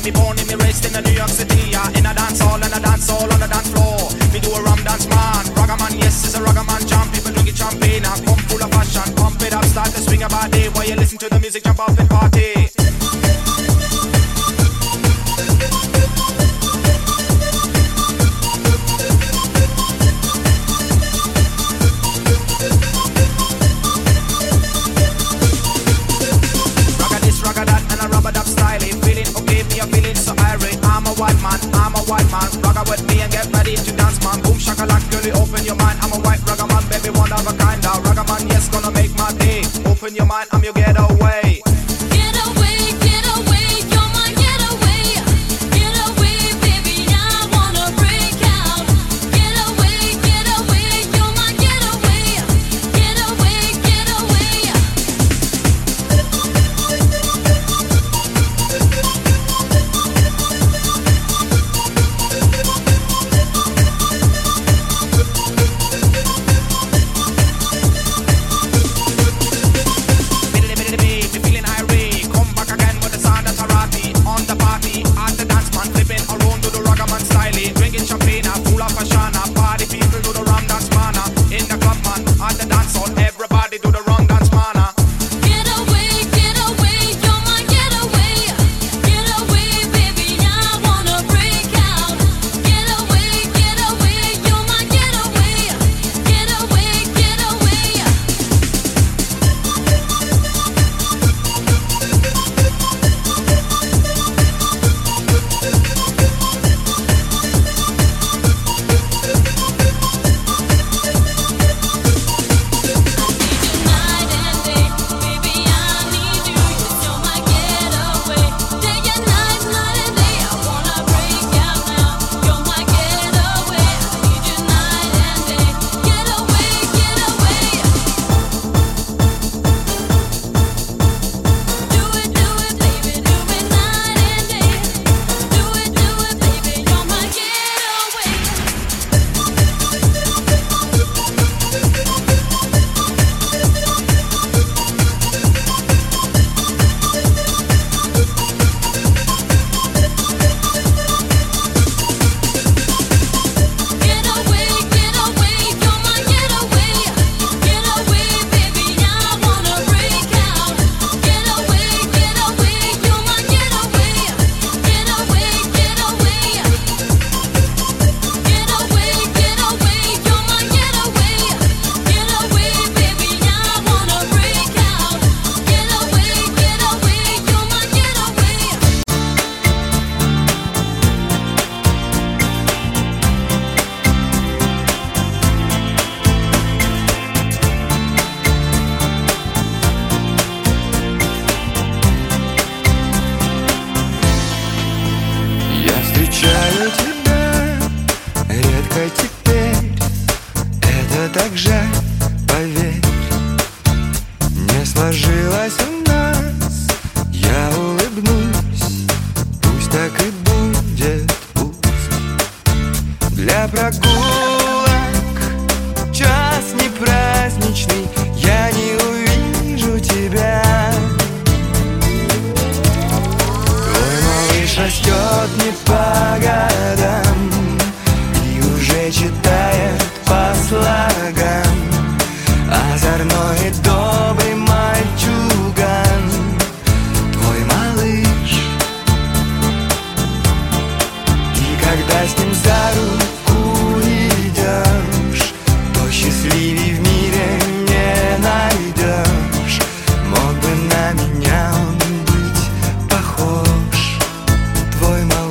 me born and me raised in New York City. In a dance hall and a dance hall on the dance floor. Me do a rum dance man, ragaman, yes, it's a ragaman jam. People drinking champagne and come full of fashion. Pump it up, start to swing your body while you listen to the music, jump up and party. Ragga with me and get ready to dance, man. Boom shakalak, girlie, open your mind. I'm a white ragga man, baby, one of a kind. Ragga man, yes, gonna make my day. Open your mind, I'm your getaway. Так жаль, поверь, не сложилось у нас. Я улыбнусь, пусть так и будет, пусть. Для прогулок час не праздничный, я не увижу тебя. Твой малыш растет не по годам и уже читает по слогам. Озорной и добрый мальчуган, твой малыш. И когда с ним за руку идешь, то счастливей в мире не найдешь. Мог бы на меня он быть похож, твой малыш.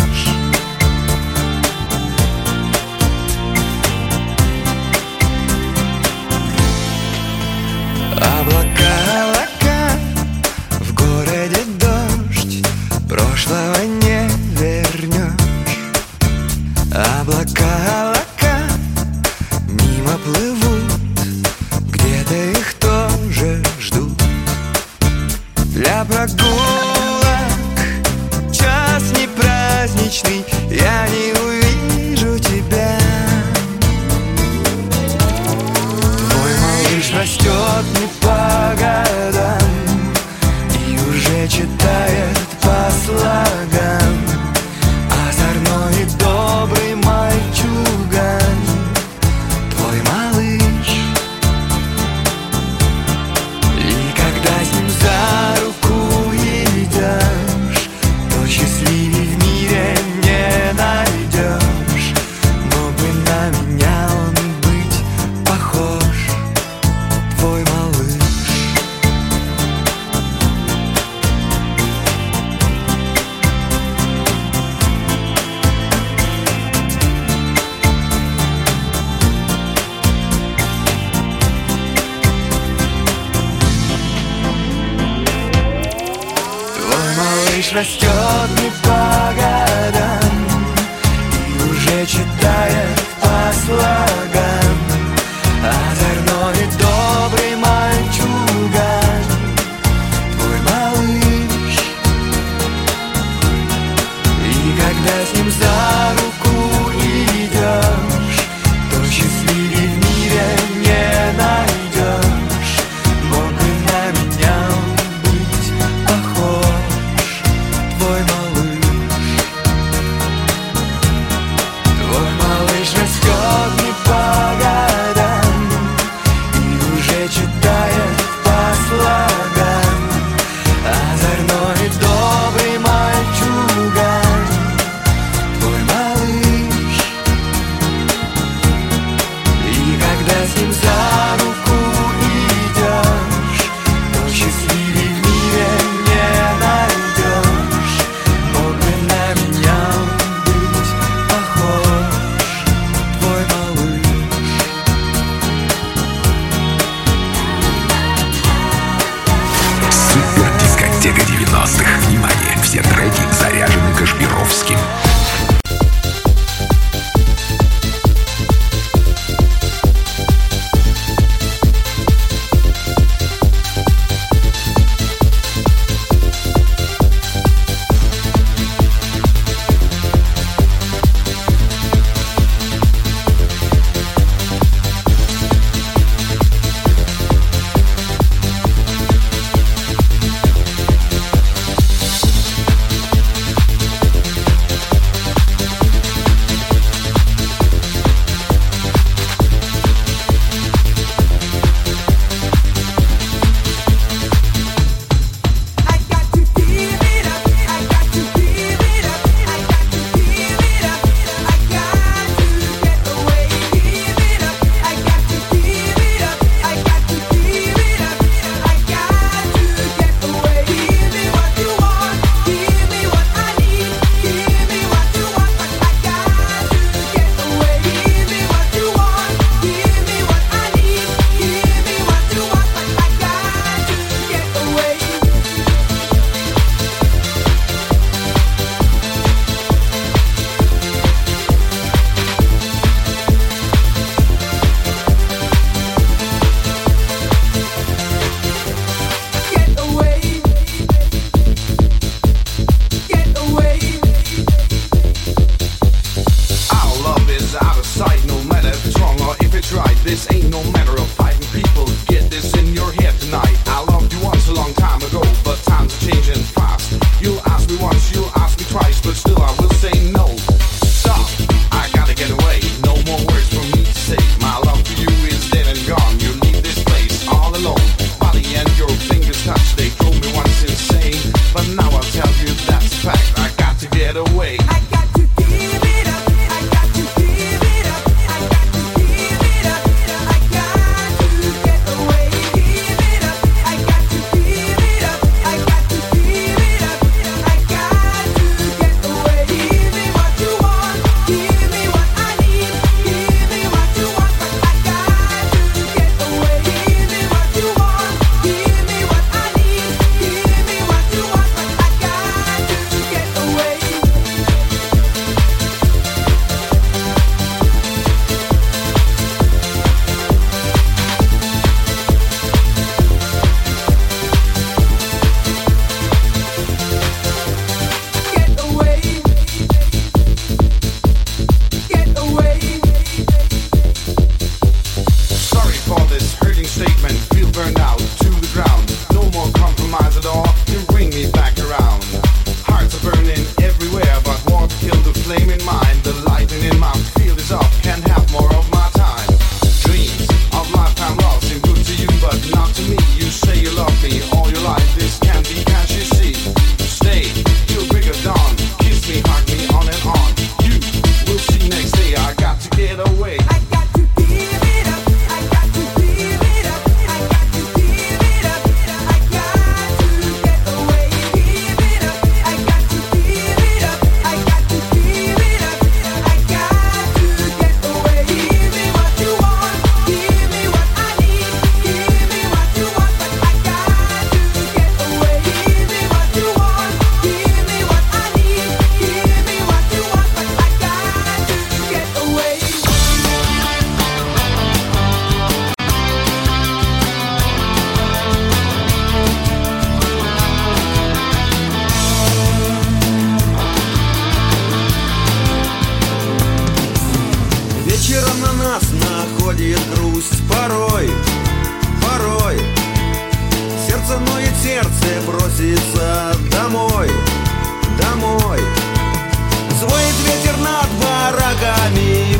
Облака, облака, в городе дождь, прошлого не вернешь. Облака, облака, мимо плывут, где-то их тоже ждут. Для прогулок час не праздничный, я не увижу тебя. Твой малыш растет не по годам и уже читает по слогам. растет не по годам и уже читает по слогам. Озорной добрый мальчуган, твой малыш. И когда с ним за руку идешь, то счастливее в мире не найдешь. Мог бы на меня быть похож, твой малыш. Твой малыш растет не по годам и уже читает по слогам. Озорной добрый мальчуган, твой малыш. И когда с ним за руку идешь, то счастливее в мире не найдешь. Мог бы на меня быть похож, твой малыш. Супер дискотека 90-х. Внимание! Все треки заряжены Кашпировским.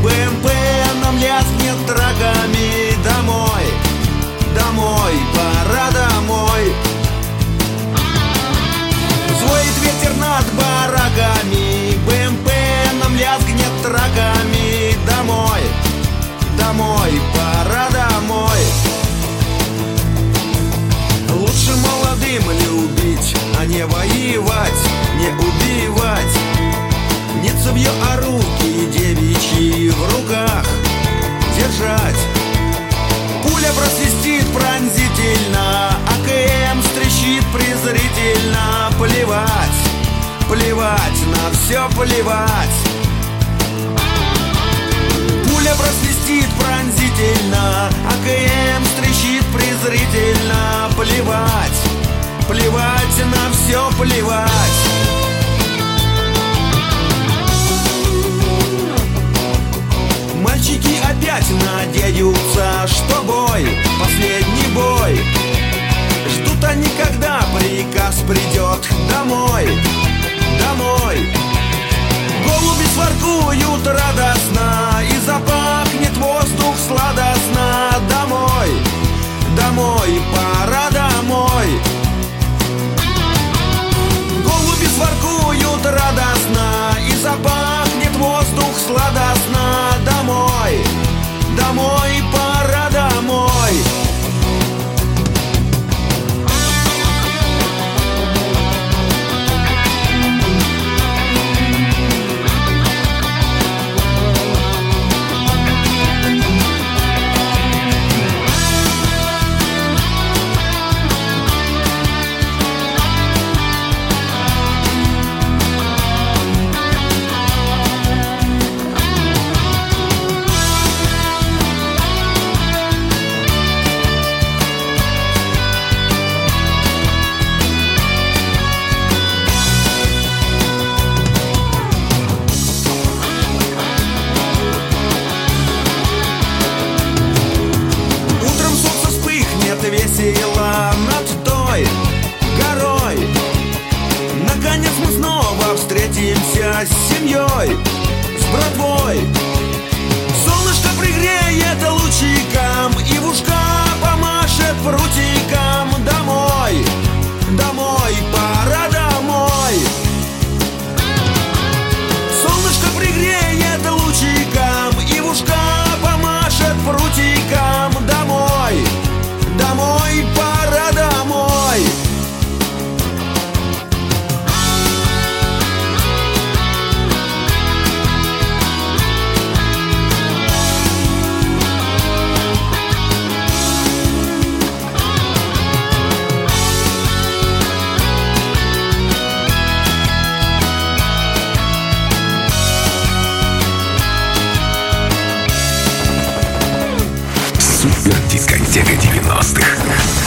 БМП нам лязгнет траками. Домой, домой, пора домой. Взвоет ветер над бараками. БМП нам лязгнет траками. Домой, домой, пора домой. Лучше молодым любить, а не воевать, не убивать. Не цевье, а руки девичьи в руках держать. Пуля просвистит пронзительно, АКМ стрещит презрительно. Плевать, плевать, на все плевать. Пуля просвистит пронзительно, АКМ стрещит презрительно. Плевать, плевать, на все плевать. Мальчики опять надеются, что бой, последний бой. Ждут они, когда приказ придет домой, домой. Голуби своркуют радостно, и запахнет воздух сладостно. Домой, домой, пора домой. Голуби своркуют радостно, и запахнет воздух сладостно. Домой, домой, пора домой. Весело над той горой. Наконец мы снова встретимся с семьей, с братвой. Солнышко пригреет лучиком, и в ушка помашет прутиком. Домой, домой, пора домой. Солнышко пригреет лучиком, и в ушка помашет прутиком. Домой, домой, пора домой. Супер дискотека 90-х.